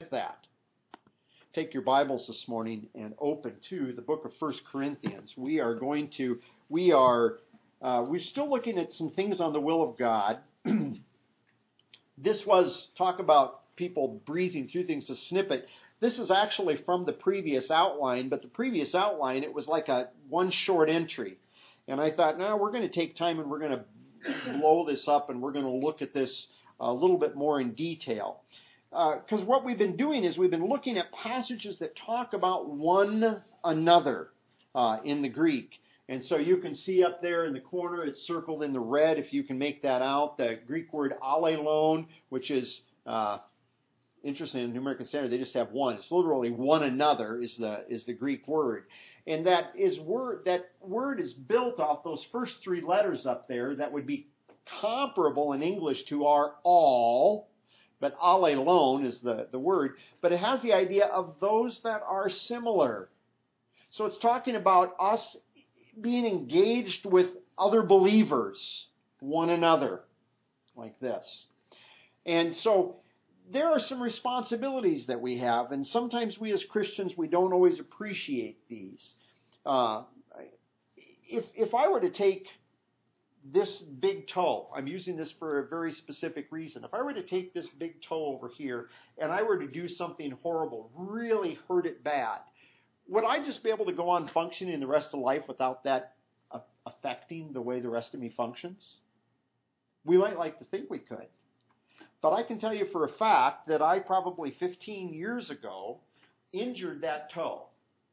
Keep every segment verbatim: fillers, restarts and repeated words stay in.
that, take your Bibles this morning and open to the book of First Corinthians. We are going to, we are, uh, we're still looking at some things on the will of God. This was talk about people breezing through things, a snippet. This is actually from the previous outline, but the previous outline, it was like a one short entry. And I thought, no, we're going to take time and we're going to blow this up and we're going to look at this a little bit more in detail. Because uh, what we've been doing is we've been looking at passages that talk about one another uh, in the Greek. And so you can see up there in the corner, it's circled in the red, if you can make that out, the Greek word allelon, which is, uh, interesting, in the New American Standard, they just have one. It's literally one another is the is the Greek word. And that is word that word is built off those first three letters up there that would be comparable in English to our all. But allelon is the, the word. But it has the idea of those that are similar. So it's talking about us being engaged with other believers, one another, like this. And so there are some responsibilities that we have, and sometimes we as Christians, we don't always appreciate these. Uh, if if I were to take this big toe, I'm using this for a very specific reason. If I were to take this big toe over here and I were to do something horrible, really hurt it bad, would I just be able to go on functioning the rest of life without that uh, affecting the way the rest of me functions? We might like to think we could. But I can tell you for a fact that I probably fifteen years ago injured that toe.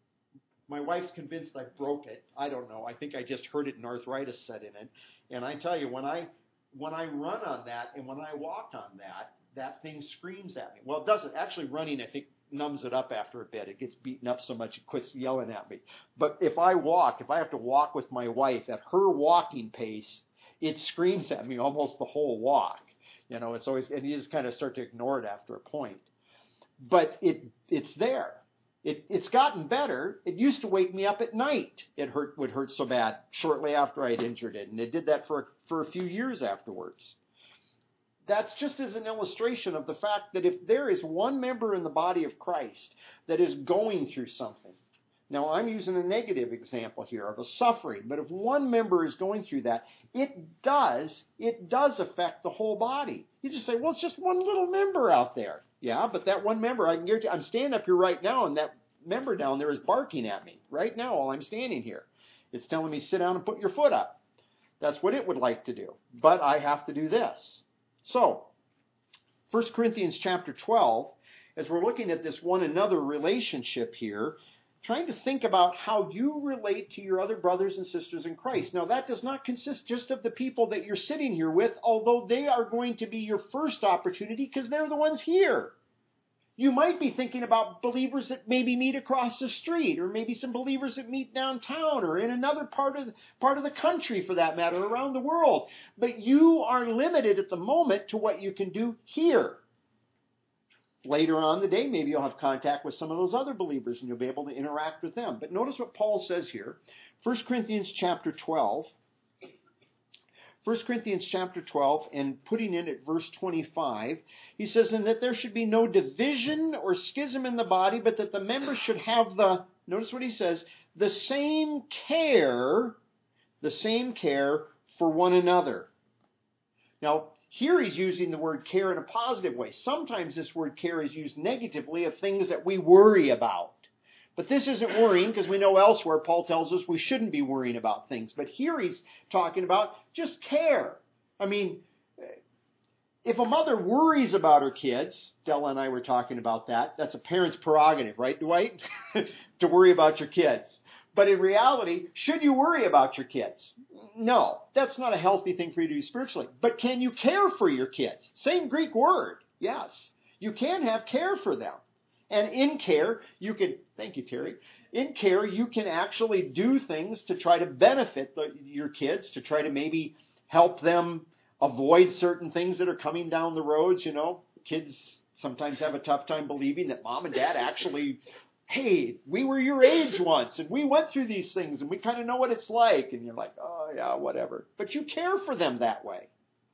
My wife's convinced I broke it. I don't know. I think I just hurt it and arthritis set in it. And I tell you, when I when I run on that and when I walk on that, that thing screams at me. Well, it doesn't. Actually, running, I think, numbs it up after a bit. It gets beaten up so much it quits yelling at me. But if I walk, if I have to walk with my wife at her walking pace, it screams at me almost the whole walk. You know, it's always, and you just kind of start to ignore it after a point. But it it's there. It it's gotten better. It used to wake me up at night. It hurt would hurt so bad shortly after I had injured it, and it did that for for a few years afterwards. That's just as an illustration of the fact that if there is one member in the body of Christ that is going through something, now I'm using a negative example here of a suffering, but if one member is going through that, it does, it does affect the whole body. You just say, well, it's just one little member out there. Yeah, but that one member, I can guarantee, I'm standing up here right now and that member down there is barking at me right now while I'm standing here. It's telling me sit down and put your foot up. That's what it would like to do. But I have to do this. So, First Corinthians chapter twelve, as we're looking at this one another relationship here, trying to think about how you relate to your other brothers and sisters in Christ. Now, that does not consist just of the people that you're sitting here with, although they are going to be your first opportunity because they're the ones here. You might be thinking about believers that maybe meet across the street, or maybe some believers that meet downtown, or in another part of, part of the country, for that matter, around the world. But you are limited at the moment to what you can do here. Later on in the day, maybe you'll have contact with some of those other believers and you'll be able to interact with them. But notice what Paul says here. First Corinthians chapter twelve. First Corinthians chapter twelve, and putting in at verse twenty-five, he says, and that there should be no division or schism in the body, but that the members should have the, notice what he says, the same care, the same care for one another. Now, here he's using the word care in a positive way. Sometimes this word care is used negatively of things that we worry about. But this isn't worrying because we know elsewhere Paul tells us we shouldn't be worrying about things. But here he's talking about just care. I mean, if a mother worries about her kids, Della and I were talking about that, that's a parent's prerogative, right, Dwight? To worry about your kids. But in reality, should you worry about your kids? No, that's not a healthy thing for you to do spiritually. But can you care for your kids? Same Greek word, yes. You can have care for them. And in care, you can, thank you, Terry, in care, you can actually do things to try to benefit the, your kids, to try to maybe help them avoid certain things that are coming down the roads. You know, kids sometimes have a tough time believing that mom and dad actually, hey, we were your age once, and we went through these things, and we kind of know what it's like. And you're like, oh, yeah, whatever. But you care for them that way.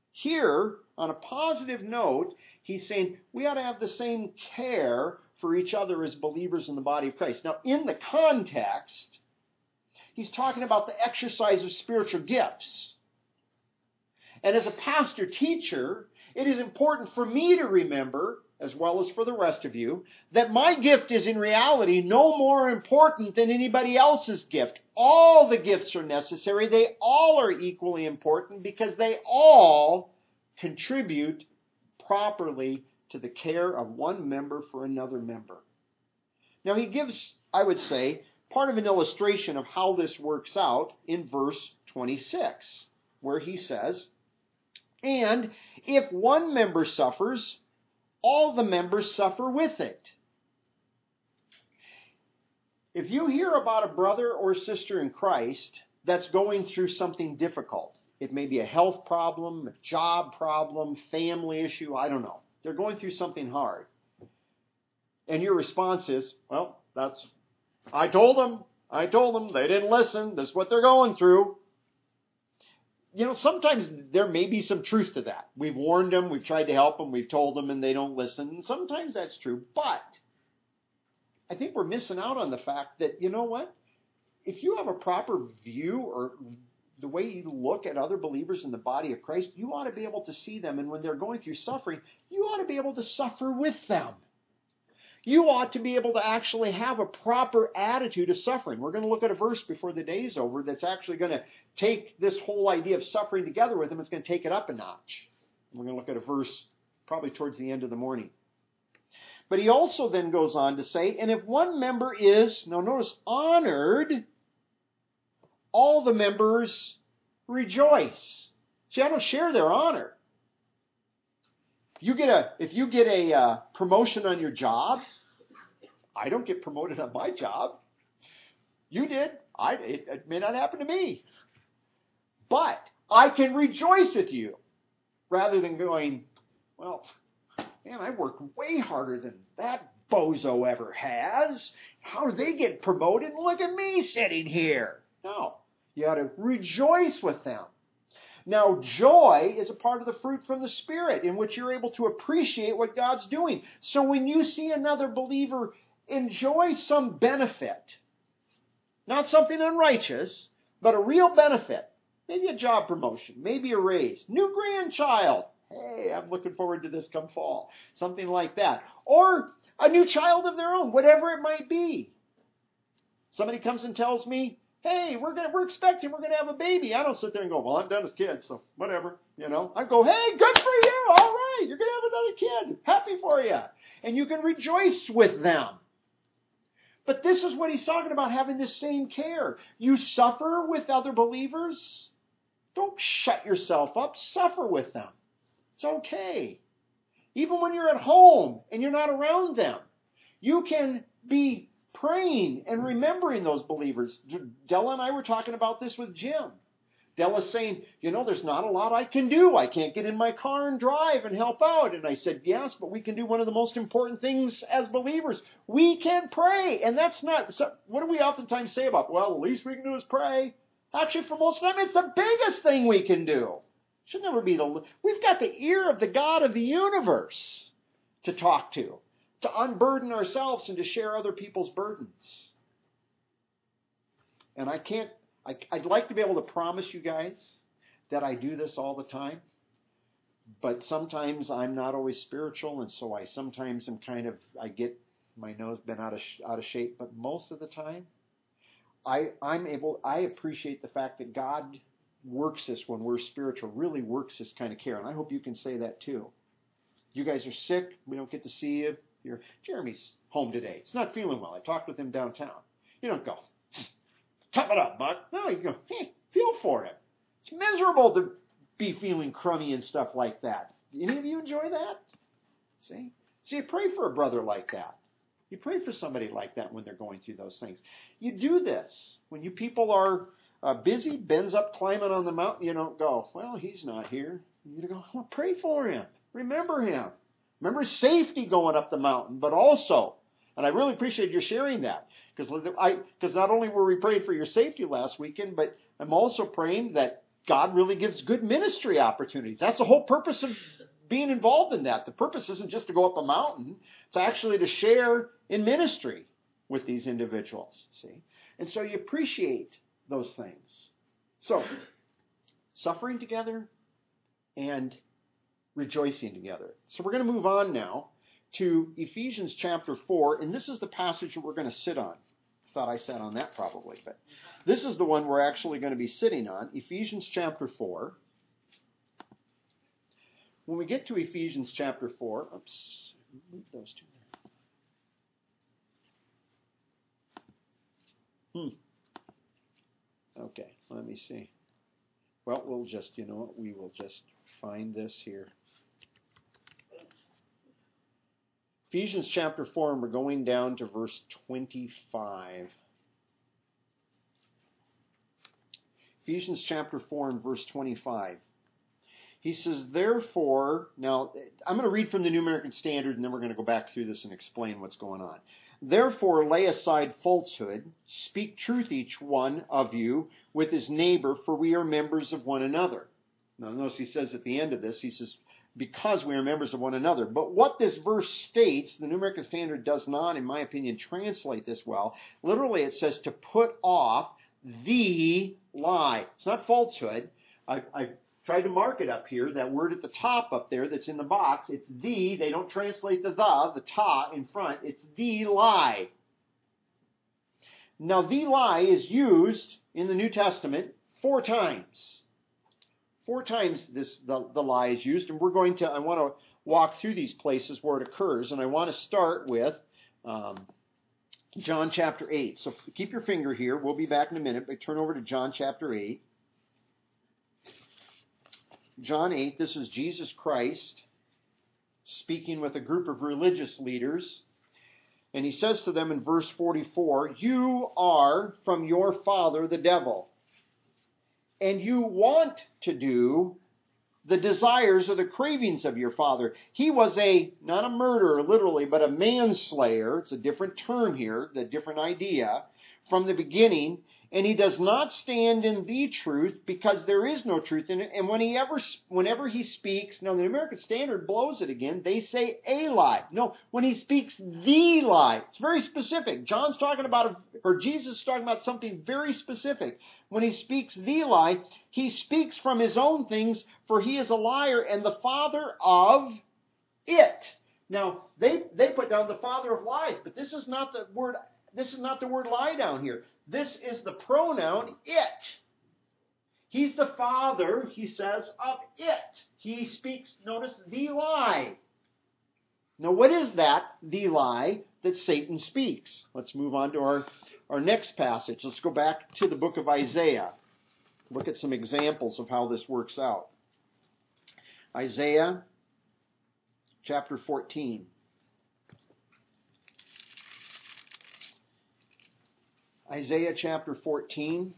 Here, on a positive note, he's saying we ought to have the same care for each other as believers in the body of Christ. Now, in the context, he's talking about the exercise of spiritual gifts. And as a pastor teacher, it is important for me to remember, as well as for the rest of you, that my gift is in reality no more important than anybody else's gift. All the gifts are necessary. They all are equally important because they all contribute properly to the care of one member for another member. Now he gives, I would say, part of an illustration of how this works out in verse twenty-six, where he says, "And if one member suffers, all the members suffer with it." If you hear about a brother or sister in Christ that's going through something difficult, it may be a health problem, a job problem, family issue, I don't know. They're going through something hard. And your response is, well, that's, I told them, I told them, they didn't listen, this is what they're going through. You know, sometimes there may be some truth to that. We've warned them, we've tried to help them, we've told them, and they don't listen. And sometimes that's true. But I think we're missing out on the fact that, you know what? If you have a proper view or the way you look at other believers in the body of Christ, you ought to be able to see them. And when they're going through suffering, you ought to be able to suffer with them. You ought to be able to actually have a proper attitude of suffering. We're going to look at a verse before the day's over that's actually going to take this whole idea of suffering together with them. It's going to take it up a notch. We're going to look at a verse probably towards the end of the morning. But he also then goes on to say, and if one member is, now notice, honored, all the members rejoice. See, I don't share their honor. You get a, if you get a uh, promotion on your job, I don't get promoted on my job. You did. I, it, it may not happen to me. But I can rejoice with you rather than going, well, man, I worked way harder than that bozo ever has. How do they get promoted? Look at me sitting here. No, you ought to rejoice with them. Now, joy is a part of the fruit from the Spirit in which you're able to appreciate what God's doing. So when you see another believer enjoy some benefit, not something unrighteous, but a real benefit, maybe a job promotion, maybe a raise, new grandchild, hey, I'm looking forward to this come fall, something like that, or a new child of their own, whatever it might be. Somebody comes and tells me, hey, we're gonna, we're expecting, we're going to have a baby. I don't sit there and go, well, I'm done with kids, so whatever, you know. I go, hey, good for you. All right, you're going to have another kid. Happy for you. And you can rejoice with them. But this is what he's talking about, having the same care. You suffer with other believers. Don't shut yourself up. Suffer with them. It's okay. Even when you're at home and you're not around them, you can be praying and remembering those believers. Della and I were talking about this with Jim. Della's saying, you know, there's not a lot I can do. I can't get in my car and drive and help out. And I said, yes, but we can do one of the most important things as believers. We can pray. And that's not, so what do we oftentimes say about, well, the least we can do is pray. Actually, for most of the time, it's the biggest thing we can do. Should never be the, we've got the ear of the God of the universe to talk to. To unburden ourselves and to share other people's burdens. And I can't, I, I'd like to be able to promise you guys that I do this all the time, but sometimes I'm not always spiritual, and so I sometimes am kind of, I get my nose bent out of out of shape, but most of the time, I I'm able, I appreciate the fact that God works this when we're spiritual, really works this kind of care, and I hope you can say that too. You guys are sick, we don't get to see you. You're, Jeremy's home today. He's not feeling well. I talked with him downtown. You don't go, tough it up, Buck. No, you go, hey, feel for him. It's miserable to be feeling crummy and stuff like that. Any of you enjoy that? See? So you pray for a brother like that. You pray for somebody like that when they're going through those things. You do this. When you people are uh, busy, Ben's up climbing on the mountain, you don't go, well, he's not here. You go, well, pray for him. Remember him. Remember safety going up the mountain, but also, and I really appreciate you sharing that, because I, because not only were we praying for your safety last weekend, but I'm also praying that God really gives good ministry opportunities. That's the whole purpose of being involved in that. The purpose isn't just to go up a mountain. It's actually to share in ministry with these individuals, see? And so you appreciate those things. So, suffering together and rejoicing together. So we're going to move on now to Ephesians chapter four, and this is the passage that we're going to sit on. I thought I sat on that probably, but this is the one we're actually going to be sitting on, Ephesians chapter four. When we get to Ephesians chapter four, oops, move those two there. Hmm. Okay, let me see. Well, we'll just, you know what, we will just find this here. Ephesians chapter four, and we're going down to verse twenty-five. Ephesians chapter four and verse twenty-five. He says, therefore, now I'm going to read from the New American Standard, and then we're going to go back through this and explain what's going on. Therefore, lay aside falsehood, speak truth each one of you with his neighbor, for we are members of one another. Now notice he says at the end of this, he says, because we are members of one another. But what this verse states, the New American Standard does not, in my opinion, translate this well. Literally it says to put off the lie. It's not falsehood. I, I tried to mark it up here, that word at the top up there that's in the box. It's the, they don't translate the the, the ta in front. It's the lie. Now the lie is used in the New Testament four times. Four times this the, the lie is used, and we're going to, I want to walk through these places where it occurs, and I want to start with um, John chapter eight. So keep your finger here. We'll be back in a minute, but turn over to John chapter eight. John eight, this is Jesus Christ speaking with a group of religious leaders, and he says to them in verse forty-four, you are from your father the devil, and you want to do the desires or the cravings of your father. He was a, not a murderer literally, but a manslayer. It's a different term here, the different idea, from the beginning. And he does not stand in the truth because there is no truth in it. And when he ever, whenever he speaks, now the American Standard blows it again. They say a lie. No, when he speaks the lie, it's very specific. John's talking about, or Jesus is talking about something very specific. When he speaks the lie, he speaks from his own things, for he is a liar and the father of it. Now, they, they put down the father of lies, but this is not the word, this is not the word lie down here. This is the pronoun it. He's the father, he says, of it. He speaks, notice, the lie. Now, what is that, the lie, that Satan speaks? Let's move on to our, our next passage. Let's go back to the book of Isaiah. Look at some examples of how this works out. Isaiah chapter fourteen. Isaiah chapter fourteen.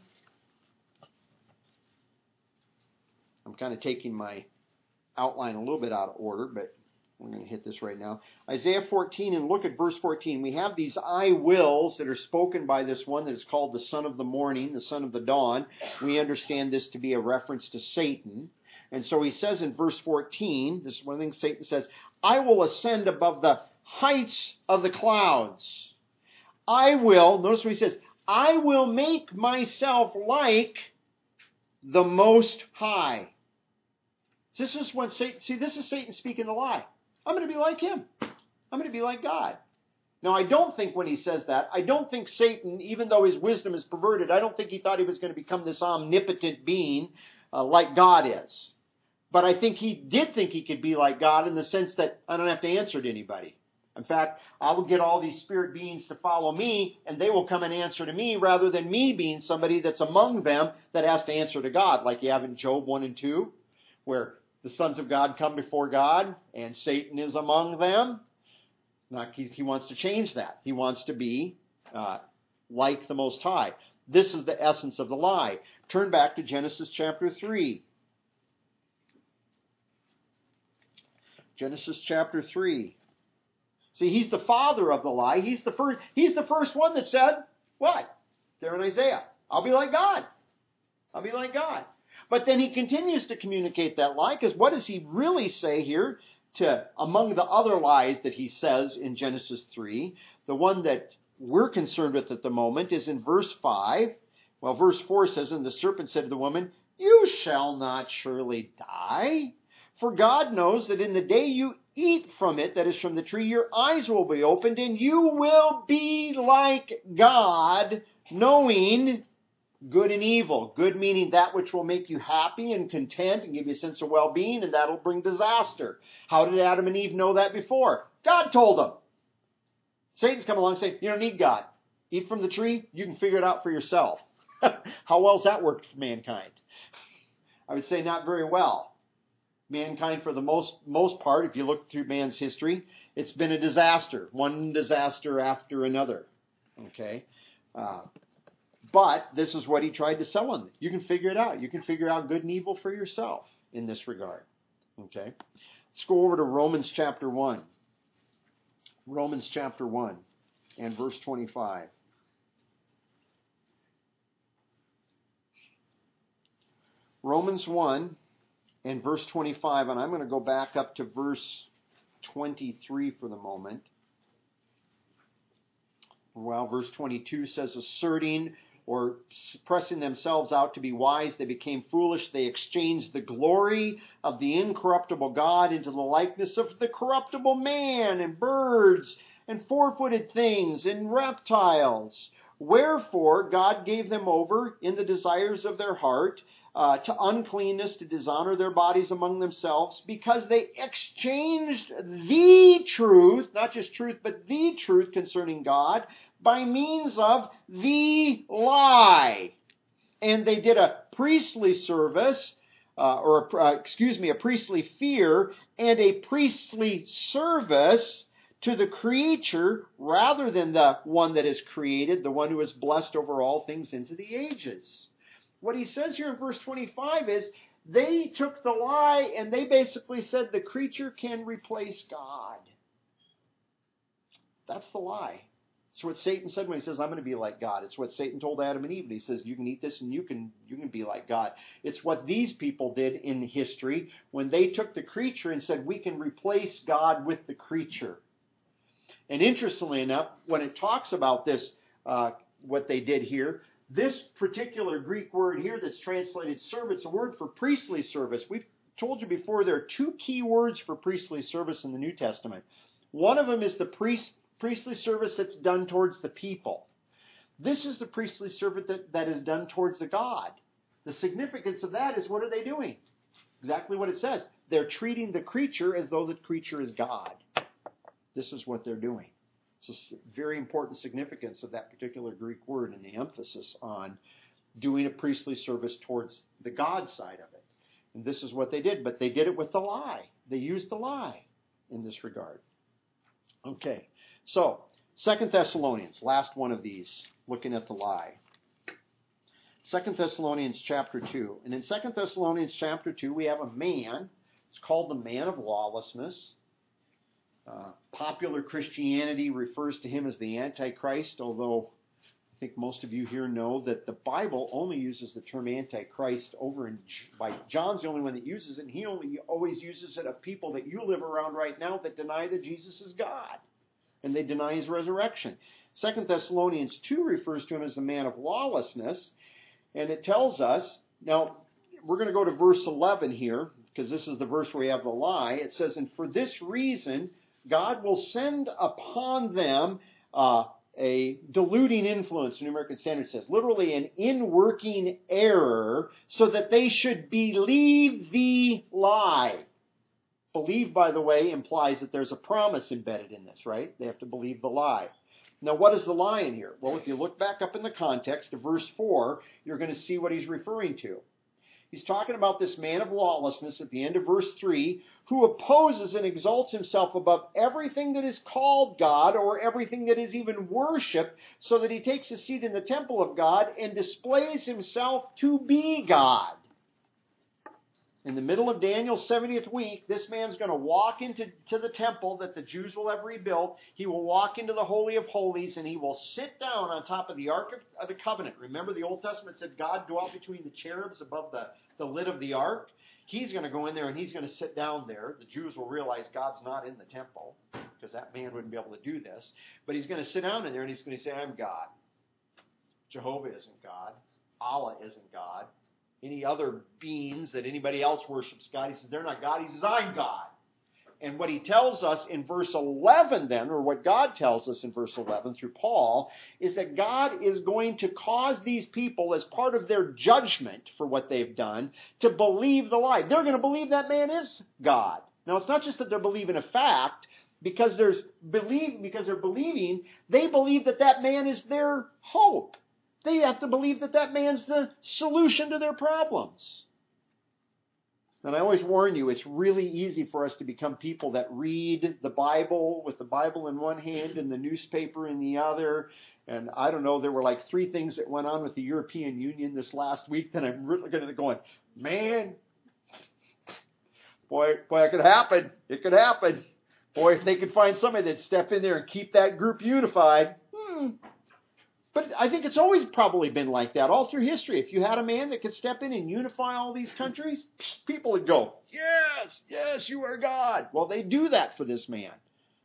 I'm kind of taking my outline a little bit out of order, but we're going to hit this right now. Isaiah fourteen, and look at verse fourteen. We have these I wills that are spoken by this one that is called the son of the morning, the son of the dawn. We understand this to be a reference to Satan. And so he says in verse fourteen, this is one of the things Satan says, I will ascend above the heights of the clouds. I will, notice what he says, I will make myself like the Most High. This is when Satan, see, this is Satan speaking the lie. I'm going to be like him. I'm going to be like God. Now, I don't think when he says that, I don't think Satan, even though his wisdom is perverted, I don't think he thought he was going to become this omnipotent being uh, like God is. But I think he did think he could be like God in the sense that I don't have to answer to anybody. In fact, I will get all these spirit beings to follow me, and they will come and answer to me, rather than me being somebody that's among them that has to answer to God, like you have in Job one and two, where the sons of God come before God, and Satan is among them. Not, he, he wants to change that. He wants to be uh, like the Most High. This is the essence of the lie. Turn back to Genesis chapter three. Genesis chapter three. See, he's the father of the lie. He's the first, he's the first one that said, what? There in Isaiah, I'll be like God. I'll be like God. But then he continues to communicate that lie, because what does he really say here? To among the other lies that he says in Genesis three, the one that we're concerned with at the moment is in verse five. Well, verse four says, and the serpent said to the woman, you shall not surely die. For God knows that in the day you eat from it, that is from the tree, your eyes will be opened, and you will be like God, knowing good and evil. Good meaning that which will make you happy and content and give you a sense of well-being, and that'll bring disaster. How did Adam and Eve know that before? God told them. Satan's come along and say, you don't need God. Eat from the tree, you can figure it out for yourself. How well has that worked for mankind? I would say not very well. Mankind, for the most most part, if you look through man's history, it's been a disaster. One disaster after another. Okay? Uh, but this is what he tried to sell them. You can figure it out. You can figure out good and evil for yourself in this regard. Okay? Let's go over to Romans chapter one. Romans chapter one and verse twenty-five. Romans one and verse twenty-five, and I'm going to go back up to verse twenty-three for the moment. Well, verse twenty-two says, asserting or pressing themselves out to be wise, they became foolish. They exchanged the glory of the incorruptible God into the likeness of the corruptible man and birds and four-footed things and reptiles. Wherefore God gave them over in the desires of their heart uh, to uncleanness, to dishonor their bodies among themselves, because they exchanged the truth, not just truth, but the truth concerning God, by means of the lie. And they did a priestly service, uh, or uh, excuse me, a priestly fear and a priestly service to the creature rather than the one that is created, the one who is blessed over all things into the ages. What he says here in verse twenty-five is they took the lie and they basically said the creature can replace God. That's the lie. It's what Satan said when he says, I'm going to be like God. It's what Satan told Adam and Eve. And he says, you can eat this and you can, you can be like God. It's what these people did in history when they took the creature and said, we can replace God with the creature. And interestingly enough, when it talks about this, uh, what they did here, this particular Greek word here that's translated service, it's a word for priestly service. We've told you before there are two key words for priestly service in the New Testament. One of them is the priest, priestly service that's done towards the people. This is the priestly service that, that is done towards the God. The significance of that is, what are they doing? Exactly what it says. They're treating the creature as though the creature is God. This is what they're doing. It's a very important significance of that particular Greek word and the emphasis on doing a priestly service towards the God side of it. And this is what they did, but they did it with the lie. They used the lie in this regard. Okay, so Second Thessalonians, last one of these, looking at the lie. Second Thessalonians chapter two. And in Second Thessalonians chapter two, we have a man. It's called the man of lawlessness. Uh, popular Christianity refers to him as the Antichrist, although I think most of you here know that the Bible only uses the term Antichrist over in, by John's the only one that uses it, and he only always uses it of people that you live around right now that deny that Jesus is God, and they deny his resurrection. Second Thessalonians two refers to him as the man of lawlessness, and it tells us, now we're going to go to verse eleven here, because this is the verse where we have the lie. It says, and for this reason God will send upon them uh, a deluding influence, the New American Standard says, literally an in-working error, so that they should believe the lie. Believe, by the way, implies that there's a promise embedded in this, right? They have to believe the lie. Now, what is the lie in here? Well, if you look back up in the context of verse four, you're going to see what he's referring to. He's talking about this man of lawlessness at the end of verse three, who opposes and exalts himself above everything that is called God or everything that is even worshipped, so that he takes a seat in the temple of God and displays himself to be God. In the middle of Daniel's seventieth week, this man's going to walk into to the temple that the Jews will have rebuilt. He will walk into the Holy of Holies, and he will sit down on top of the Ark of, of the Covenant. Remember, the Old Testament said God dwelt between the cherubs above the, the lid of the Ark? He's going to go in there, and he's going to sit down there. The Jews will realize God's not in the temple, because that man wouldn't be able to do this. But he's going to sit down in there, and he's going to say, I'm God. Jehovah isn't God. Allah isn't God. Any other beings that anybody else worships God, he says, they're not God. He says, I'm God. And what he tells us in verse eleven then, or what God tells us in verse eleven through Paul, is that God is going to cause these people, as part of their judgment for what they've done, to believe the lie. They're going to believe that man is God. Now, it's not just that they're believing a fact, because there's believe because they're believing, they believe that that man is their hope. They have to believe that that man's the solution to their problems. And I always warn you, it's really easy for us to become people that read the Bible with the Bible in one hand and the newspaper in the other. And I don't know, there were like three things that went on with the European Union this last week that I'm really going to go, man, boy, boy, it could happen. It could happen. Boy, if they could find somebody that'd step in there and keep that group unified. Hmm. But I think it's always probably been like that all through history. If you had a man that could step in and unify all these countries, people would go, yes, yes, you are God. Well, they do that for this man.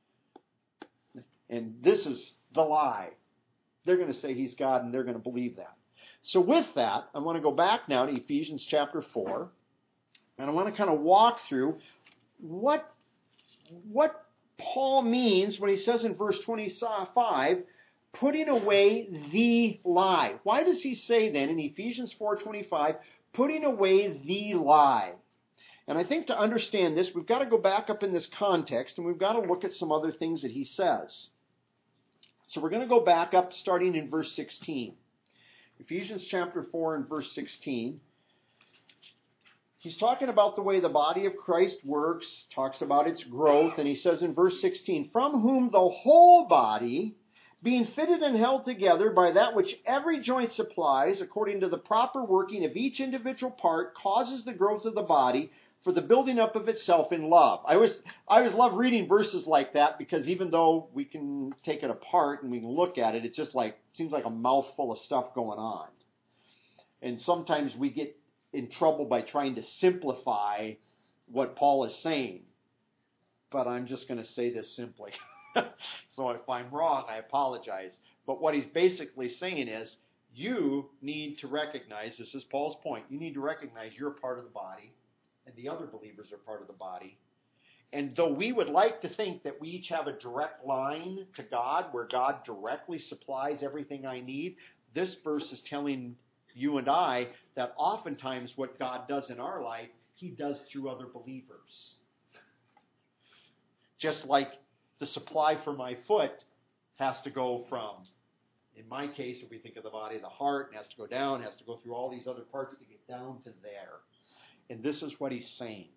And this is the lie. They're going to say he's God, and they're going to believe that. So with that, I want to go back now to Ephesians chapter four, and I want to kind of walk through what, what Paul means when he says in verse twenty-five, putting away the lie. Why does he say then in Ephesians four twenty-five, putting away the lie? And I think to understand this, we've got to go back up in this context, and we've got to look at some other things that he says. So we're going to go back up starting in verse sixteen. Ephesians chapter four and verse sixteen. He's talking about the way the body of Christ works, talks about its growth, and he says in verse sixteen, from whom the whole body, being fitted and held together by that which every joint supplies, according to the proper working of each individual part, causes the growth of the body for the building up of itself in love. I always, I always love reading verses like that, because even though we can take it apart and we can look at it, it's just like, seems like a mouthful of stuff going on. And sometimes we get in trouble by trying to simplify what Paul is saying. But I'm just going to say this simply. So if I'm wrong, I apologize. But what he's basically saying is, you need to recognize, this is Paul's point, you need to recognize you're a part of the body, and the other believers are part of the body. And though we would like to think that we each have a direct line to God, where God directly supplies everything I need, this verse is telling you and I that oftentimes what God does in our life, he does through other believers. Just like the supply for my foot has to go from, in my case, if we think of the body, the heart, and has to go down, has to go through all these other parts to get down to there. And this is what he's saying.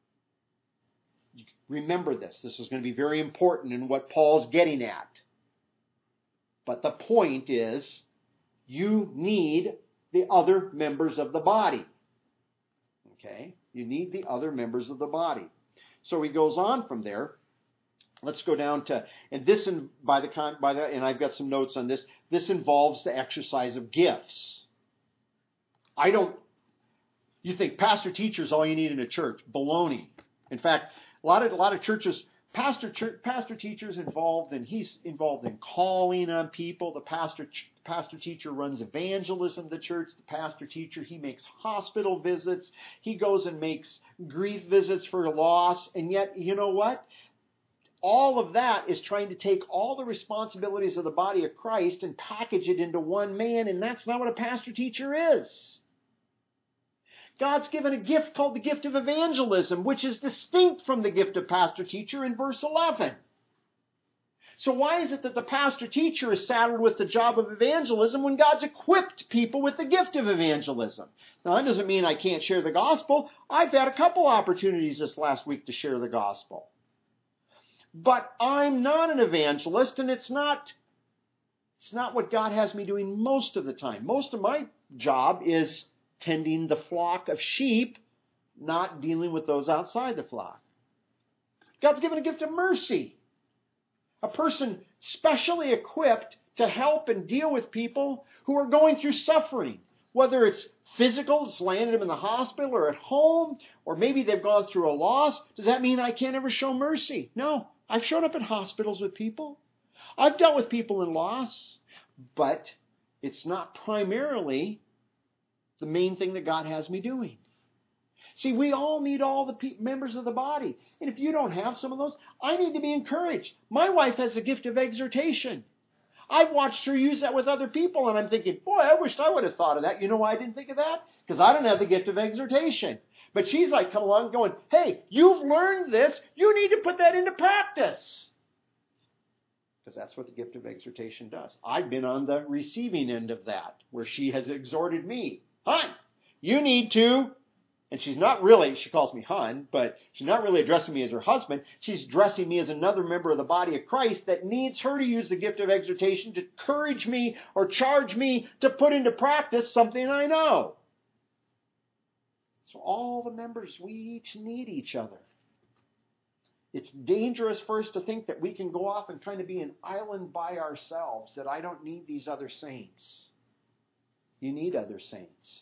Remember this. This is going to be very important in what Paul's getting at. But the point is, you need the other members of the body. Okay? You need the other members of the body. So he goes on from there. Let's go down to, and this, in, by the by the, and I've got some notes on this. This involves the exercise of gifts. I don't. You think pastor teacher is all you need in a church? Baloney. In fact, a lot of a lot of churches, pastor church, pastor teachers involved, and he's involved in calling on people. The pastor pastor teacher runs evangelism in the church. The pastor teacher, he makes hospital visits. He goes and makes grief visits for loss. And yet, you know what? All of that is trying to take all the responsibilities of the body of Christ and package it into one man, and that's not what a pastor teacher is. God's given a gift called the gift of evangelism, which is distinct from the gift of pastor teacher in verse eleven. So why is it that the pastor teacher is saddled with the job of evangelism when God's equipped people with the gift of evangelism? Now, that doesn't mean I can't share the gospel. I've had a couple opportunities this last week to share the gospel. But I'm not an evangelist, and it's not, it's not what God has me doing most of the time. Most of my job is tending the flock of sheep not dealing with those outside the flock. God's given a gift of mercy. A person specially equipped to help and deal with people who are going through suffering. Whether it's physical, it's landed them in the hospital or at home, or maybe they've gone through a loss. Does that mean I can't ever show mercy? No. I've shown up in hospitals with people. I've dealt with people in loss. But it's not primarily the main thing that God has me doing. See, we all need all the pe- members of the body. And if you don't have some of those, I need to be encouraged. My wife has a gift of exhortation. I've watched her use that with other people, and I'm thinking, boy, I wished I would have thought of that. You know why I didn't think of that? Because I don't have the gift of exhortation. But she's like coming along going, hey, you've learned this. You need to put that into practice. Because that's what the gift of exhortation does. I've been on the receiving end of that, where she has exhorted me. Hon, you need to... And she's not really, she calls me hon, but she's not really addressing me as her husband. She's addressing me as another member of the body of Christ that needs her to use the gift of exhortation to encourage me or charge me to put into practice something I know. So all the members, we each need each other. It's dangerous for us to think that we can go off and kind of be an island by ourselves, that I don't need these other saints. You need other saints.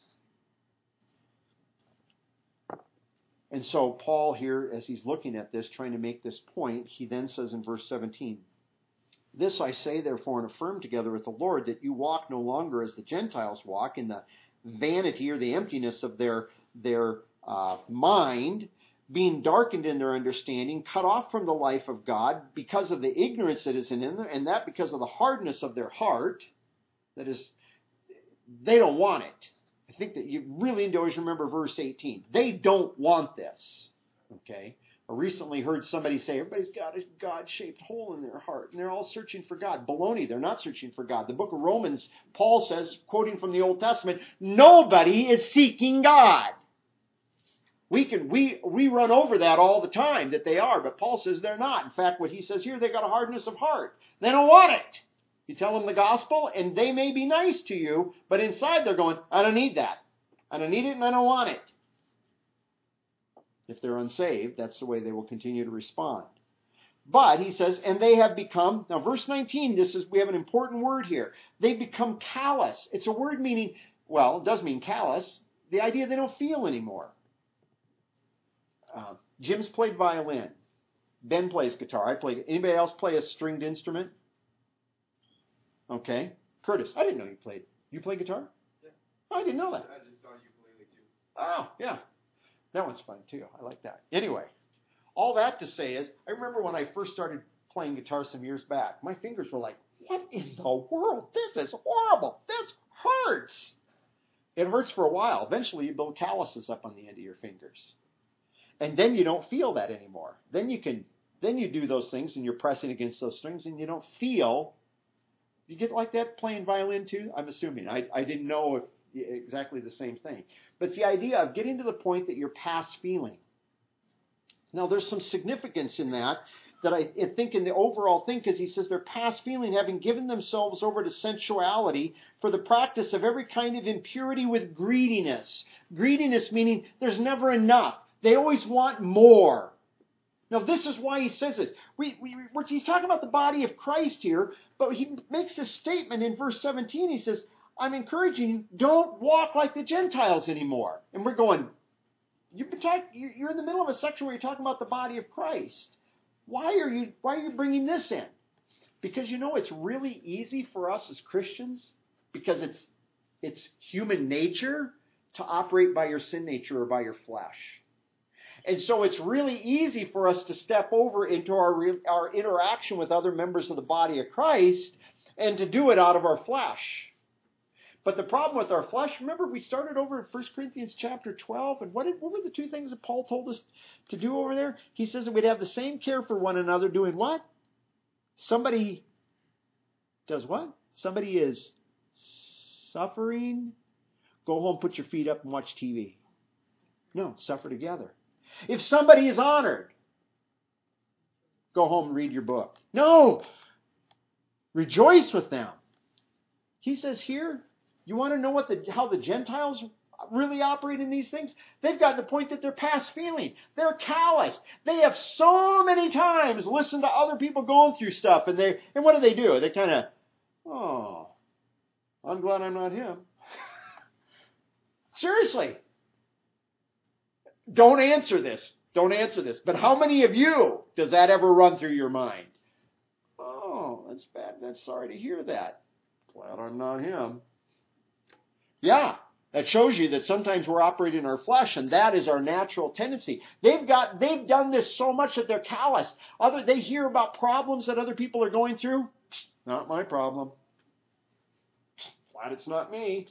And so Paul here, as he's looking at this, trying to make this point, he then says in verse seventeen, this I say, therefore, and affirm together with the Lord, that you walk no longer as the Gentiles walk, in the vanity or the emptiness of their, their uh, mind, being darkened in their understanding, cut off from the life of God because of the ignorance that is in them, and that because of the hardness of their heart. That is, they don't want it. I think that you really need to always remember verse eighteen. They don't want this. Okay? I recently heard somebody say, everybody's got a God-shaped hole in their heart, and they're all searching for God. Baloney, they're not searching for God. The book of Romans, Paul says, quoting from the Old Testament, nobody is seeking God. We can we we run over that all the time, that they are, but Paul says they're not. In fact, what he says here, they got a hardness of heart. They don't want it. You tell them the gospel, and they may be nice to you, but inside they're going, I don't need that. I don't need it, and I don't want it. If they're unsaved, that's the way they will continue to respond. But, he says, and they have become, now verse nineteen, this is, we have an important word here. They've become callous. It's a word meaning, well, it does mean callous. The idea they don't feel anymore. Uh, Jim's played violin. Ben plays guitar. I play. Anybody else play a stringed instrument? Okay. Curtis, I didn't know you played. You play guitar? Yeah. Oh, I didn't know that. I just saw ukulele too. Oh, yeah. That one's fun too. I like that. Anyway, all that to say is, I remember when I first started playing guitar some years back, my fingers were like, what in the world? This is horrible. This hurts. It hurts for a while. Eventually you build calluses up on the end of your fingers. And then you don't feel that anymore. Then you can, then you do those things and you're pressing against those strings and you don't feel. You get like that playing violin too? I'm assuming. I, I didn't know if exactly the same thing. But it's the idea of getting to the point that you're past feeling. Now there's some significance in that, that I think in the overall thing, because he says they're past feeling, having given themselves over to sensuality for the practice of every kind of impurity with greediness. Greediness meaning there's never enough. They always want more. Now, this is why he says this. We, we, we're, he's talking about the body of Christ here, but he makes this statement in verse seventeen. He says, I'm encouraging you, don't walk like the Gentiles anymore. And we're going, you've been talk, you're in the middle of a section where you're talking about the body of Christ. Why are you, why are you bringing this in? Because, you know, it's really easy for us as Christians, because it's, it's human nature to operate by your sin nature or by your flesh. And so it's really easy for us to step over into our, our interaction with other members of the body of Christ and to do it out of our flesh. But the problem with our flesh, remember we started over in First Corinthians chapter twelve, and what, did, what were the two things that Paul told us to do over there? He says that we'd have the same care for one another, doing what? Somebody does what? Somebody is suffering. Go home, put your feet up, and watch T V. No, suffer together. If somebody is honored, go home and read your book. No, rejoice with them. He says here, you want to know what the how the Gentiles really operate in these things, they've gotten to the point that they're past feeling. They're calloused. They have so many times listened to other people going through stuff, and they and what do they do? They kind of, oh, I'm glad I'm not him. Seriously. Don't answer this. Don't answer this. But how many of you does that ever run through your mind? Oh, that's bad. That's sorry to hear that. Glad I'm not him. Yeah, that shows you that sometimes we're operating in our flesh, and that is our natural tendency. They've got, they've done this so much that they're callous. Other, they hear about problems that other people are going through. Not my problem. Glad it's not me.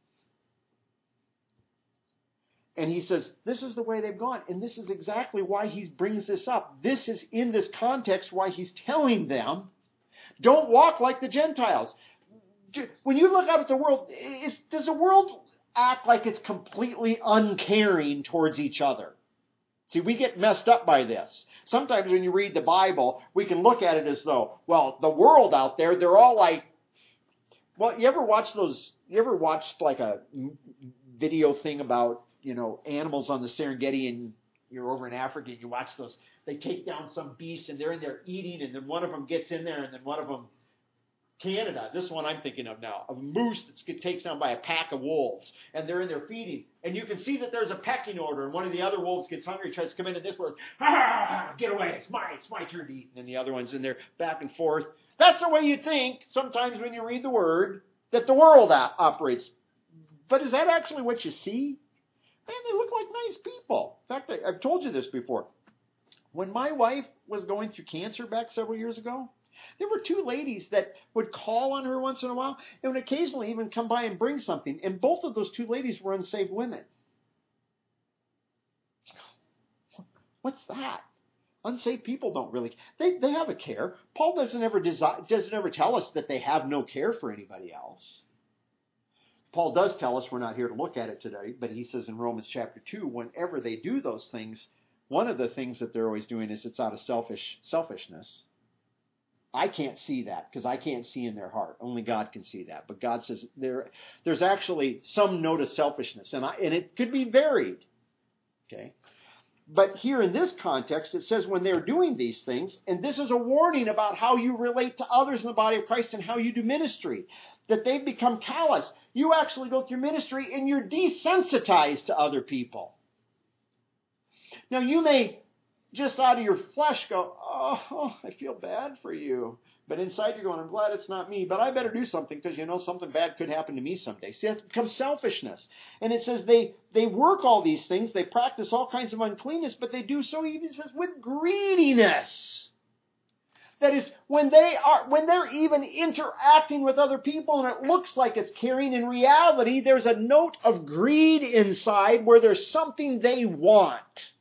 And he says, this is the way they've gone. And this is exactly why he brings this up. This is in this context why he's telling them, don't walk like the Gentiles. When you look out at the world, is, does the world act like it's completely uncaring towards each other? See, we get messed up by this. Sometimes when you read the Bible, we can look at it as though, well, the world out there, they're all like, well, you ever watch those, you ever watched like a video thing about, you know, animals on the Serengeti, and you're over in Africa and you watch those, they take down some beast and they're in there eating, and then one of them gets in there, and then one of them, Canada, this one I'm thinking of now, a moose that gets taken down by a pack of wolves, and they're in there feeding, and you can see that there's a pecking order, and one of the other wolves gets hungry, tries to come in, and this one, ah, get away, it's my, it's my turn to eat, and then the other one's in there back and forth. That's the way you think sometimes when you read the Word that the world operates. But is that actually what you see? Man, they look like nice people. In fact, I, I've told you this before. When my wife was going through cancer back several years ago, there were two ladies that would call on her once in a while and would occasionally even come by and bring something. And both of those two ladies were unsaved women. What's that? Unsaved people don't really, they, they have a care. Paul doesn't ever, desi- doesn't ever tell us that they have no care for anybody else. Paul does tell us, we're not here to look at it today, but he says in Romans chapter two, whenever they do those things, one of the things that they're always doing is it's out of selfish selfishness. I can't see that because I can't see in their heart. Only God can see that. But God says there, there's actually some note of selfishness, and, I, and it could be varied. Okay, but here in this context, it says when they're doing these things, and this is a warning about how you relate to others in the body of Christ and how you do ministry, that they've become callous. You actually go through ministry and you're desensitized to other people. Now you may just out of your flesh go, oh, oh, I feel bad for you. But inside you're going, I'm glad it's not me, but I better do something because you know something bad could happen to me someday. See, that becomes selfishness. And it says they, they work all these things, they practice all kinds of uncleanness, but they do so, even says, with greediness. That is, when they are, when they're even interacting with other people and it looks like it's caring, in reality, there's a note of greed inside where there's something they want.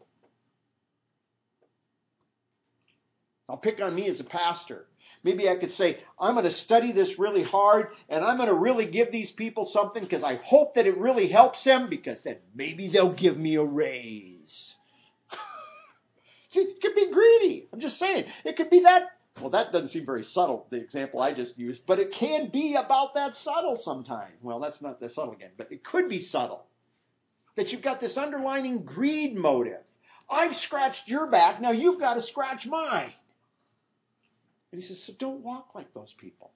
I'll pick on me as a pastor. Maybe I could say, I'm going to study this really hard and I'm going to really give these people something because I hope that it really helps them because then maybe they'll give me a raise. See, it could be greedy. I'm just saying. It could be that. Well, that doesn't seem very subtle, the example I just used, but it can be about that subtle sometime. Well, that's not that subtle again, but it could be subtle. That you've got this underlining greed motive. I've scratched your back, now you've got to scratch mine. And he says, so don't walk like those people.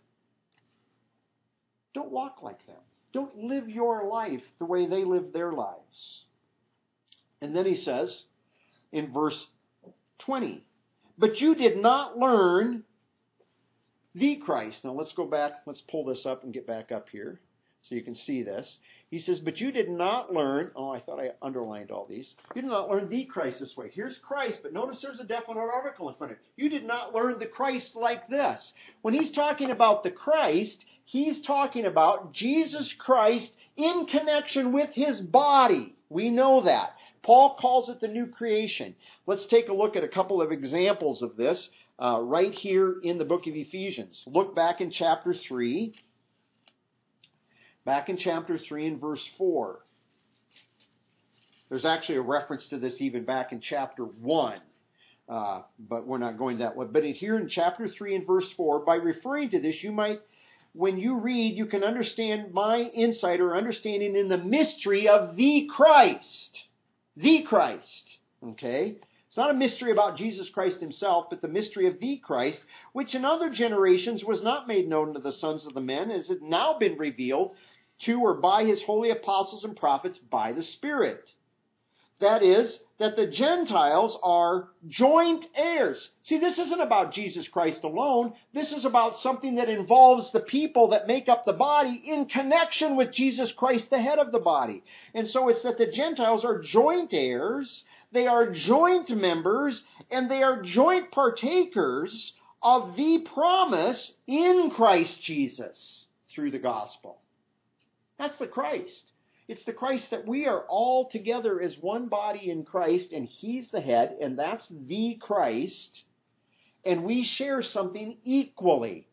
Don't walk like them. Don't live your life the way they live their lives. And then he says in verse twenty, but you did not learn the Christ. Now let's go back. Let's pull this up and get back up here so you can see this. He says, but you did not learn. Oh, I thought I underlined all these. You did not learn the Christ this way. Here's Christ, but notice there's a definite article in front of it. You did not learn the Christ like this. When he's talking about the Christ, he's talking about Jesus Christ in connection with his body. We know that. Paul calls it the new creation. Let's take a look at a couple of examples of this uh, right here in the book of Ephesians. Look back in chapter three. Back in chapter three and verse four. There's actually a reference to this even back in chapter one. Uh, but we're not going that way. But in, here in chapter three and verse four, by referring to this, you might when you read, you can understand my insight or understanding in the mystery of the Christ. The Christ. Okay? It's not a mystery about Jesus Christ himself, but the mystery of the Christ, which in other generations was not made known to the sons of the men, as it now been revealed to or by his holy apostles and prophets by the Spirit. That is, that the Gentiles are joint heirs. See, this isn't about Jesus Christ alone. This is about something that involves the people that make up the body in connection with Jesus Christ, the head of the body. And so it's that the Gentiles are joint heirs, they are joint members, and they are joint partakers of the promise in Christ Jesus through the gospel. That's the Christ. It's the Christ that we are all together as one body in Christ, and he's the head, and that's the Christ, and we share something equally.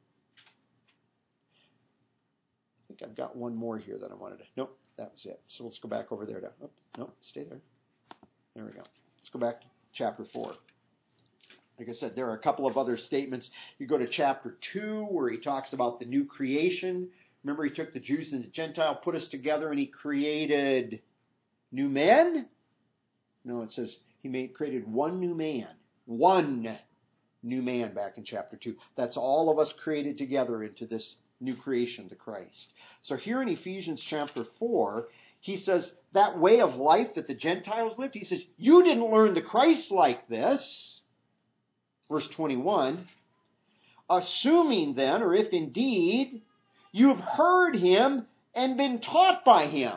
I think I've got one more here that I wanted to... Nope, that was it. So let's go back over there. To, oh, no, stay there. There we go. Let's go back to chapter four. Like I said, there are a couple of other statements. You go to chapter two, where he talks about the new creation. Remember, he took the Jews and the Gentile, put us together, and he created new men? No, it says he made created one new man. One new man back in chapter two. That's all of us created together into this new creation, the Christ. So here in Ephesians chapter four, he says that way of life that the Gentiles lived, he says, you didn't learn the Christ like this. Verse twenty-one, assuming then, or if indeed... you've heard him and been taught by him.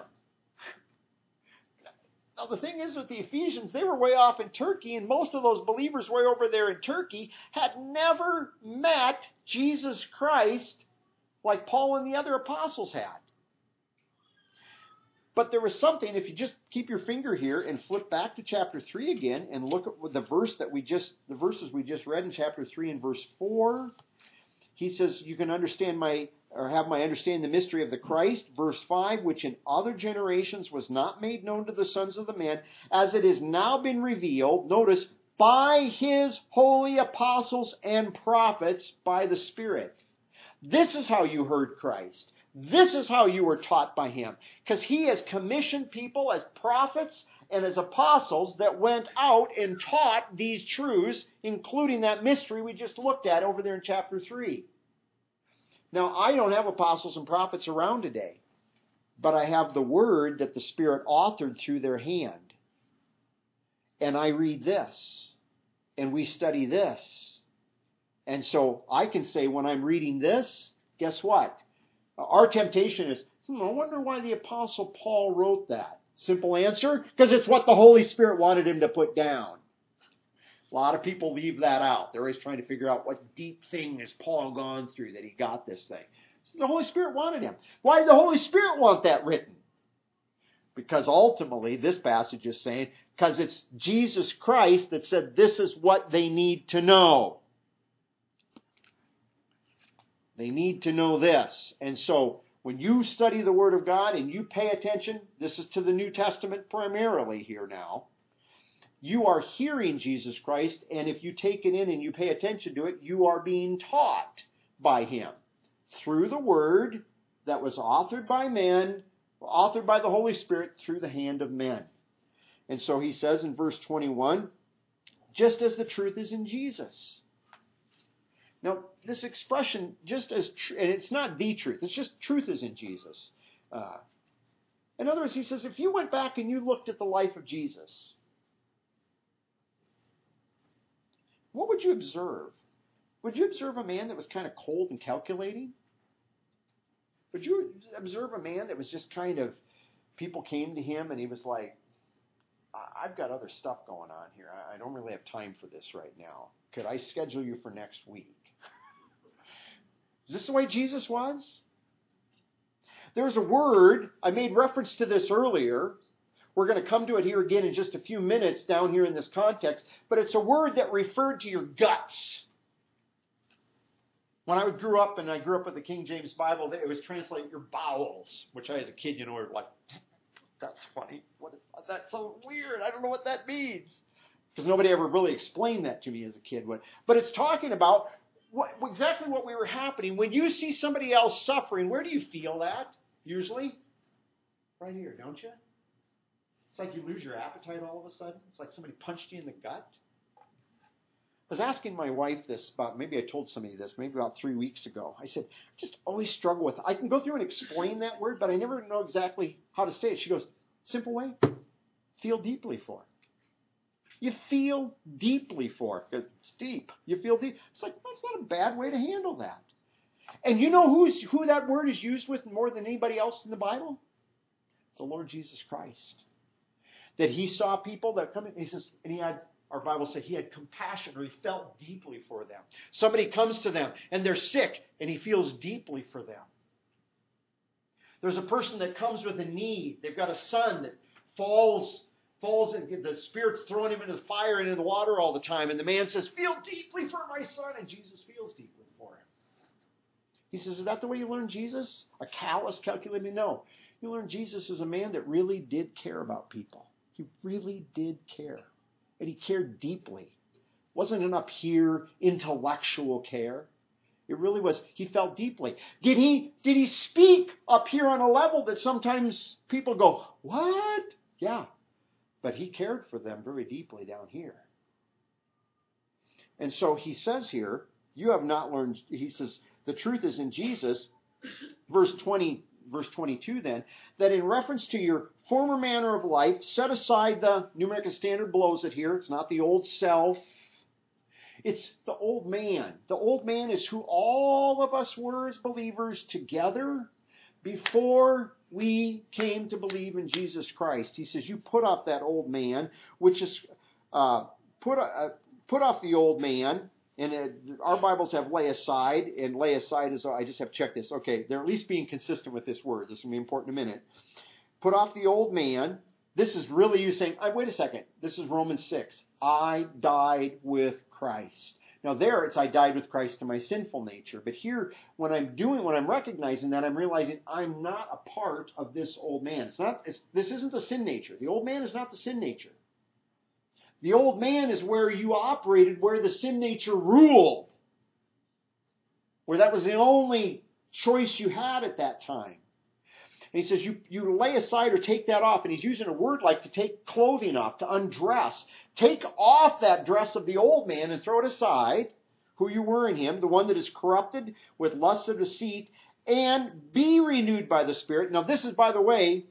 Now, the thing is with the Ephesians, they were way off in Turkey, and most of those believers way over there in Turkey had never met Jesus Christ like Paul and the other apostles had. But there was something, if you just keep your finger here and flip back to chapter three again and look at the verse that we just, the verses we just read in chapter three and verse four, he says, you can understand my, or have my understanding the mystery of the Christ, verse five, which in other generations was not made known to the sons of the men, as it has now been revealed, notice, by his holy apostles and prophets by the Spirit. This is how you heard Christ. This is how you were taught by him. Because he has commissioned people as prophets and as apostles that went out and taught these truths, including that mystery we just looked at over there in chapter three. Now, I don't have apostles and prophets around today, but I have the word that the Spirit authored through their hand. And I read this, and we study this. And so I can say when I'm reading this, guess what? Our temptation is, hmm, I wonder why the Apostle Paul wrote that. Simple answer, because it's what the Holy Spirit wanted him to put down. A lot of people leave that out. They're always trying to figure out what deep thing has Paul gone through that he got this thing. So the Holy Spirit wanted him. Why did the Holy Spirit want that written? Because ultimately, this passage is saying, because it's Jesus Christ that said this is what they need to know. They need to know this. And so, when you study the Word of God and you pay attention, this is to the New Testament primarily here now, you are hearing Jesus Christ, and if you take it in and you pay attention to it, you are being taught by him through the Word that was authored by men, authored by the Holy Spirit through the hand of men. And so he says in verse twenty-one, just as the truth is in Jesus. Now, this expression, just as, tr- and it's not the truth, it's just truth is in Jesus. Uh, in other words, he says, if you went back and you looked at the life of Jesus, what would you observe? Would you observe a man that was kind of cold and calculating? Would you observe a man that was just kind of, people came to him and he was like, I've got other stuff going on here. I don't really have time for this right now. Could I schedule you for next week? Is this the way Jesus was? There's a word, I made reference to this earlier. We're going to come to it here again in just a few minutes down here in this context. But it's a word that referred to your guts. When I grew up, and I grew up with the King James Bible, it was translated your bowels, which I, as a kid, you know, were like, that's funny. What is, that's so weird. I don't know what that means. Because nobody ever really explained that to me as a kid. But it's talking about what, exactly what we were happening. When you see somebody else suffering, where do you feel that? Usually? Right here, don't you? It's like you lose your appetite all of a sudden. It's like somebody punched you in the gut. I was asking my wife this about, maybe I told somebody this, maybe about three weeks ago. I said, I just always struggle with, I can go through and explain that word, but I never know exactly how to say it. She goes, simple way, feel deeply for it. You feel deeply for it, because it's deep. You feel deep. It's like, well, it's not a bad way to handle that. And you know who's, who that word is used with more than anybody else in the Bible? The Lord Jesus Christ. That he saw people that come in, he says, and he had, our Bible says he had compassion, or he felt deeply for them. Somebody comes to them and they're sick and he feels deeply for them. There's a person that comes with a need. They've got a son that falls, falls and the Spirit's throwing him into the fire and in the water all the time. And the man says, feel deeply for my son. And Jesus feels deeply for him. He says, is that the way you learn Jesus? A callous, calculating? No. You learn Jesus as a man that really did care about people. He really did care. And he cared deeply. It wasn't an up here intellectual care. It really was, he felt deeply. Did he, did he speak up here on a level that sometimes people go, what? Yeah. But he cared for them very deeply down here. And so he says here, you have not learned, he says, the truth is in Jesus, verse twenty, verse twenty-two then, that in reference to your former manner of life, set aside the, New American Standard blows it here, it's not the old self, it's the old man. The old man is who all of us were as believers together before we came to believe in Jesus Christ. He says, you put off that old man, which is, uh, put, uh, put off the old man. And uh, our Bibles have lay aside, and lay aside is, I just have checked this. Okay, they're at least being consistent with this word. This will be important in a minute. Put off the old man. This is really you saying, oh, wait a second. This is Romans six. I died with Christ. Now there it's I died with Christ to my sinful nature. But here, when I'm doing, when I'm recognizing that, I'm realizing I'm not a part of this old man. It's not. It's, this isn't the sin nature. The old man is not the sin nature. The old man is where you operated, where the sin nature ruled. Where that was the only choice you had at that time. And he says you, you lay aside or take that off. And he's using a word like to take clothing off, to undress. Take off that dress of the old man and throw it aside, who you were in him, the one that is corrupted with lust of deceit, and be renewed by the Spirit. Now this is, by the way,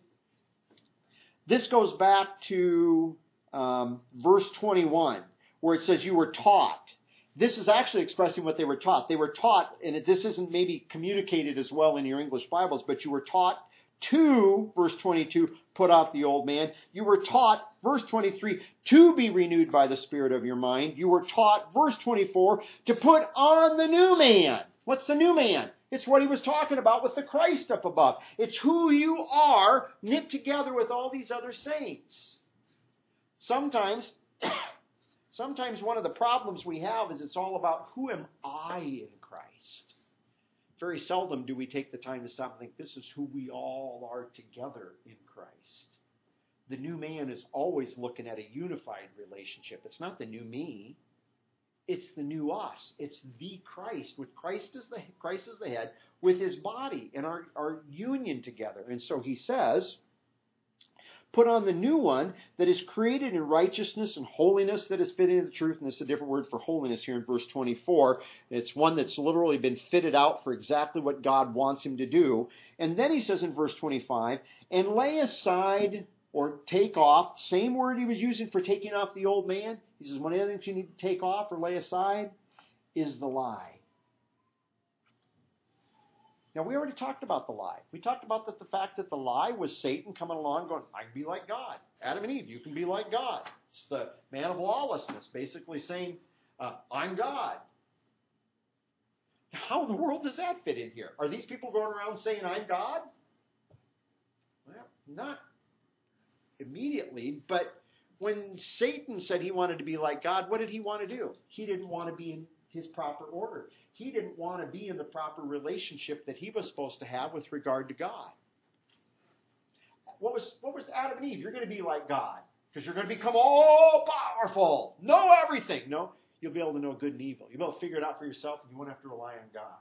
this goes back to Um, verse twenty-one, where it says you were taught. This is actually expressing what they were taught. They were taught, and it, this isn't maybe communicated as well in your English Bibles, but you were taught to, verse twenty-two, put off the old man. You were taught, verse twenty-three, to be renewed by the Spirit of your mind. You were taught, verse twenty-four, to put on the new man. What's the new man? It's what he was talking about with the Christ up above. It's who you are knit together with all these other saints. Sometimes, sometimes one of the problems we have is it's all about who am I in Christ. Very seldom do we take the time to stop and think this is who we all are together in Christ. The new man is always looking at a unified relationship. It's not the new me. It's the new us. It's the Christ. With Christ as the Christ as the head, with his body and our, our union together. And so he says, put on the new one that is created in righteousness and holiness that is fitting to the truth. And this is a different word for holiness here in verse twenty-four. It's one that's literally been fitted out for exactly what God wants him to do. And then he says in verse twenty-five, and lay aside or take off, same word he was using for taking off the old man. He says one of the things you need to take off or lay aside is the lie. Now, we already talked about the lie. We talked about that the fact that the lie was Satan coming along going, I can be like God. Adam and Eve, you can be like God. It's the man of lawlessness basically saying, uh, I'm God. How in the world does that fit in here? Are these people going around saying, I'm God? Well, not immediately, but when Satan said he wanted to be like God, what did he want to do? He didn't want to be in his proper order. He didn't want to be in the proper relationship that he was supposed to have with regard to God. What was, what was Adam and Eve? You're going to be like God because you're going to become all powerful, know everything. No, you'll be able to know good and evil. You'll be able to figure it out for yourself, and you won't have to rely on God.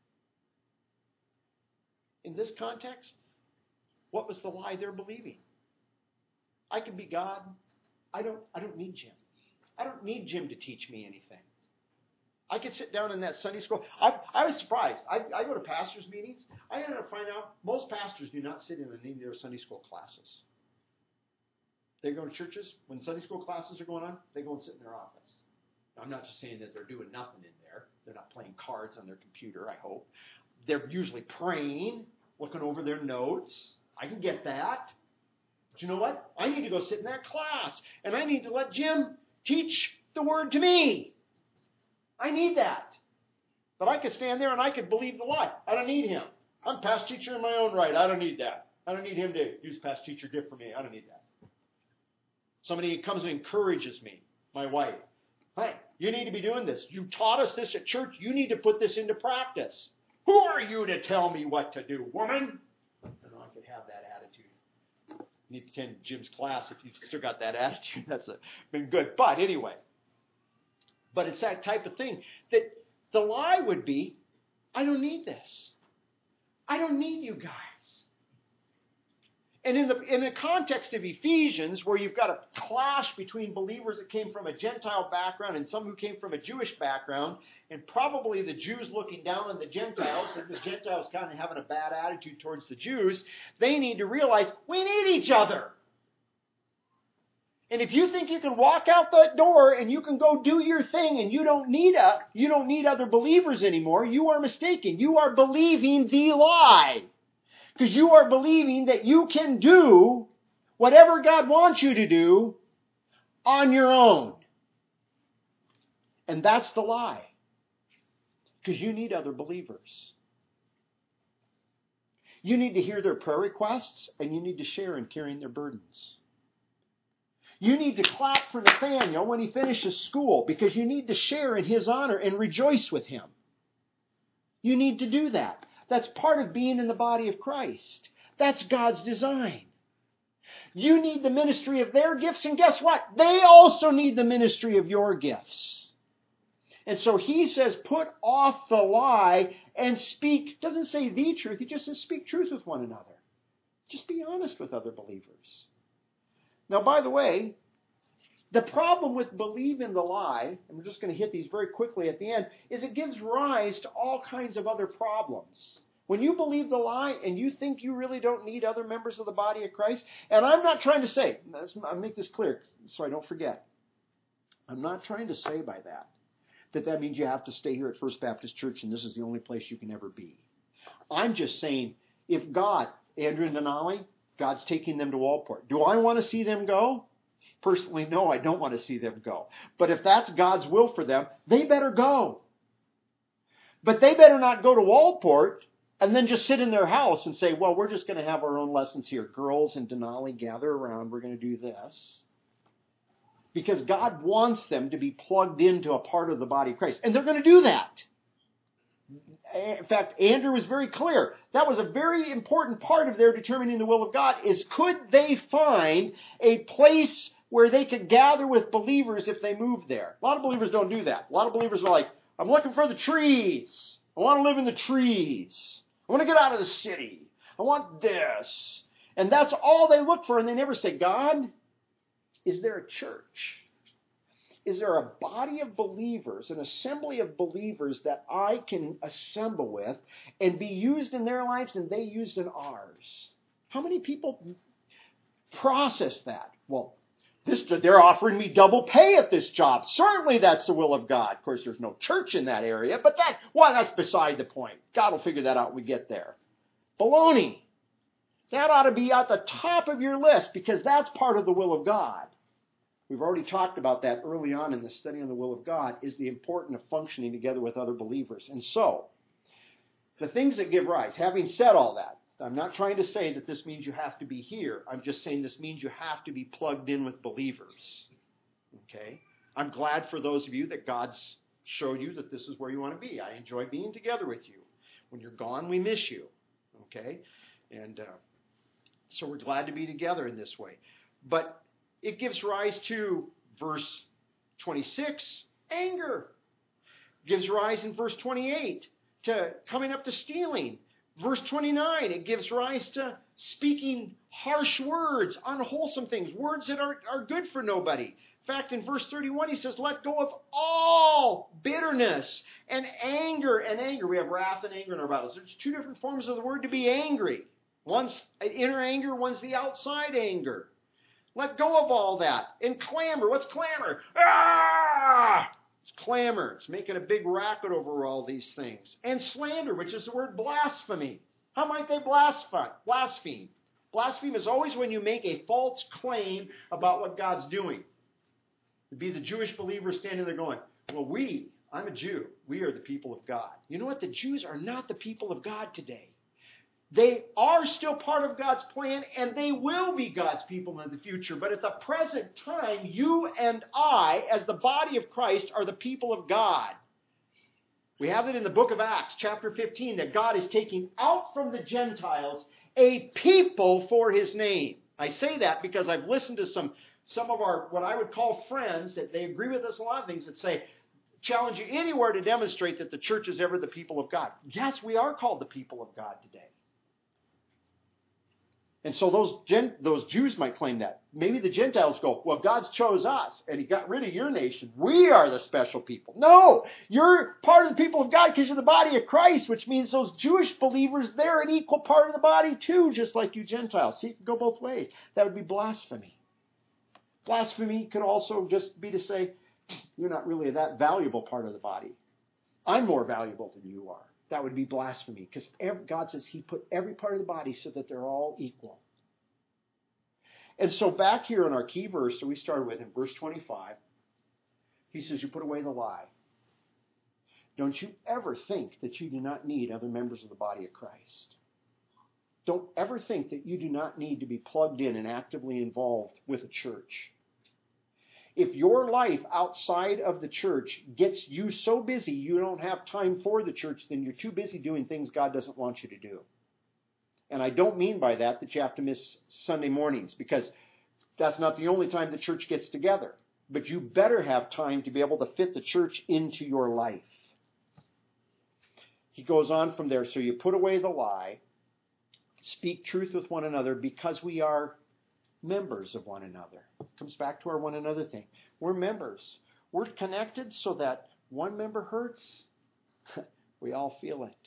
In this context, what was the lie they're believing? I can be God. I don't, I don't need Jim. I don't need Jim to teach me anything. I could sit down in that Sunday school. I, I was surprised. I, I go to pastors' meetings. I ended up finding out most pastors do not sit in any of their Sunday school classes. They go to churches. When Sunday school classes are going on, they go and sit in their office. Now, I'm not just saying that they're doing nothing in there. They're not playing cards on their computer, I hope. They're usually praying, looking over their notes. I can get that. But you know what? I need to go sit in that class. And I need to let Jim teach the Word to me. I need that. But I could stand there and I could believe the lie. I don't need him. I'm past teacher in my own right. I don't need that. I don't need him to use past teacher gift for me. I don't need that. Somebody comes and encourages me, my wife. Hey, you need to be doing this. You taught us this at church. You need to put this into practice. Who are you to tell me what to do, woman? I know I could have that attitude. You need to attend Jim's class if you've still got that attitude. That's a, been good. But anyway, but it's that type of thing that the lie would be, I don't need this. I don't need you guys. And in the in the context of Ephesians, where you've got a clash between believers that came from a Gentile background and some who came from a Jewish background, and probably the Jews looking down on the Gentiles, and the Gentiles kind of having a bad attitude towards the Jews, they need to realize we need each other. And if you think you can walk out that door and you can go do your thing and you don't need a you don't need other believers anymore, you are mistaken. You are believing the lie. Because you are believing that you can do whatever God wants you to do on your own. And that's the lie. Because you need other believers. You need to hear their prayer requests, and you need to share in carrying their burdens. You need to clap for Nathaniel when he finishes school, because you need to share in his honor and rejoice with him. You need to do that. That's part of being in the body of Christ. That's God's design. You need the ministry of their gifts, and guess what? They also need the ministry of your gifts. And so he says, put off the lie and speak. Doesn't say the truth. He just says speak truth with one another. Just be honest with other believers. Now, by the way, the problem with believing the lie, and we're just going to hit these very quickly at the end, is it gives rise to all kinds of other problems. When you believe the lie and you think you really don't need other members of the body of Christ, and I'm not trying to say, I'll make this clear so I don't forget. I'm not trying to say by that that that means you have to stay here at First Baptist Church and this is the only place you can ever be. I'm just saying, if God, Andrew and Denali, God's taking them to Walport, do I want to see them go? Personally, no, I don't want to see them go. But if that's God's will for them, they better go. But they better not go to Walport and then just sit in their house and say, well, we're just going to have our own lessons here. Girls and Denali, gather around. We're going to do this. Because God wants them to be plugged into a part of the body of Christ. And they're going to do that. In fact, Andrew was very clear. That was a very important part of their determining the will of God, is could they find a place where they could gather with believers if they moved there. A lot of believers don't do that. A lot of believers are like, I'm looking for the trees. I want to live in the trees. I want to get out of the city. I want this. And that's all they look for, and they never say, God, is there a church? Is there a body of believers, an assembly of believers that I can assemble with and be used in their lives and they used in ours? How many people process that? Well, This, they're offering me double pay at this job. Certainly that's the will of God. Of course, there's no church in that area, but that, well, that's beside the point. God will figure that out when we get there. Baloney. That ought to be at the top of your list because that's part of the will of God. We've already talked about that early on in the study on the will of God, is the importance of functioning together with other believers. And so, the things that give rise, having said all that, I'm not trying to say that this means you have to be here. I'm just saying this means you have to be plugged in with believers. Okay? I'm glad for those of you that God's showed you that this is where you want to be. I enjoy being together with you. When you're gone, we miss you. Okay? And uh, so we're glad to be together in this way. But it gives rise to verse twenty-six Anger. Gives rise in verse twenty-eight to coming up to stealing. Verse twenty-nine, it gives rise to speaking harsh words, unwholesome things, words that are, are good for nobody. In fact, in verse thirty-one, he says, let go of all bitterness and anger. And anger, we have wrath and anger in our Bibles. There's two different forms of the word to be angry. One's inner anger, one's the outside anger. Let go of all that. And clamor. What's clamor? Ah! It's clamor. It's making a big racket over all these things. And slander, which is the word blasphemy. How might they blaspheme? Blaspheme. Blaspheme is always when you make a false claim about what God's doing. It'd be the Jewish believer standing there going, well, we, I'm a Jew. We are the people of God. You know what? The Jews are not the people of God today. They are still part of God's plan, and they will be God's people in the future. But at the present time, you and I, as the body of Christ, are the people of God. We have it in the book of Acts, chapter fifteen, that God is taking out from the Gentiles a people for His name. I say that because I've listened to some, some of our, what I would call friends, that they agree with us on a lot of things, that say, challenge you anywhere to demonstrate that the church is ever the people of God. Yes, we are called the people of God today. And so those Gen, those Jews might claim that. Maybe the Gentiles go, well, God chose us, and He got rid of your nation. We are the special people. No, you're part of the people of God because you're the body of Christ, which means those Jewish believers, they're an equal part of the body too, just like you Gentiles. See, it can go both ways. That would be blasphemy. Blasphemy could also just be to say, you're not really that valuable part of the body. I'm more valuable than you are. That would be blasphemy, because God says He put every part of the body so that they're all equal. And so back here in our key verse that we started with in verse twenty-five, he says, you put away the lie. Don't you ever think that you do not need other members of the body of Christ. Don't ever think that you do not need to be plugged in and actively involved with a church. If your life outside of the church gets you so busy you don't have time for the church, then you're too busy doing things God doesn't want you to do. And I don't mean by that that you have to miss Sunday mornings, because that's not the only time the church gets together. But you better have time to be able to fit the church into your life. He goes on from there, so you put away the lie, speak truth with one another, because we are members of one another. Comes back to our one another thing. We're members. We're connected so that one member hurts, we all feel it.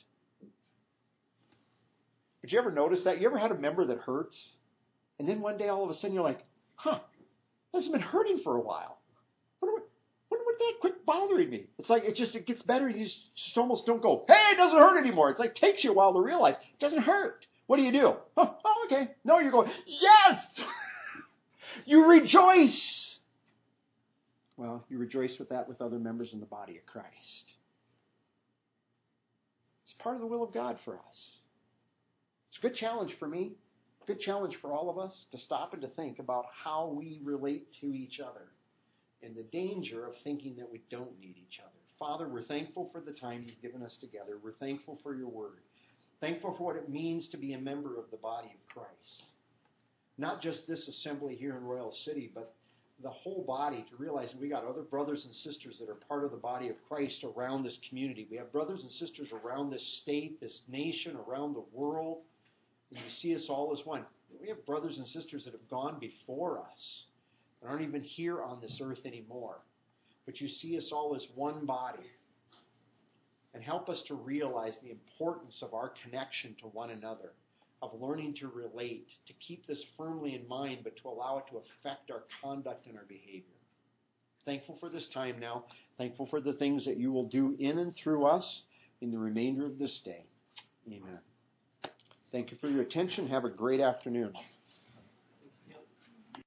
Did you ever notice that? You ever had a member that hurts? And then one day all of a sudden you're like, huh, this has been hurting for a while. Wonder what, wonder what that quit bothering me. It's like it just it gets better and you just, just almost don't go, hey, it doesn't hurt anymore. It's like it takes you a while to realize it doesn't hurt. What do you do? Oh, oh okay. No, you're going, yes! You rejoice. Well, you rejoice with that with other members in the body of Christ. It's part of the will of God for us. It's a good challenge for me, a good challenge for all of us to stop and to think about how we relate to each other and the danger of thinking that we don't need each other. Father, we're thankful for the time You've given us together. We're thankful for Your word. Thankful for what it means to be a member of the body of Christ. Not just this assembly here in Royal City, but the whole body, to realize we got other brothers and sisters that are part of the body of Christ around this community. We have brothers and sisters around this state, this nation, around the world. And you see us all as one. We have brothers and sisters that have gone before us that aren't even here on this earth anymore. But you see us all as one body. And help us to realize the importance of our connection to one another, of learning to relate, to keep this firmly in mind, but to allow it to affect our conduct and our behavior. Thankful for this time now. Thankful for the things that You will do in and through us in the remainder of this day. Amen. Thank you for your attention. Have a great afternoon.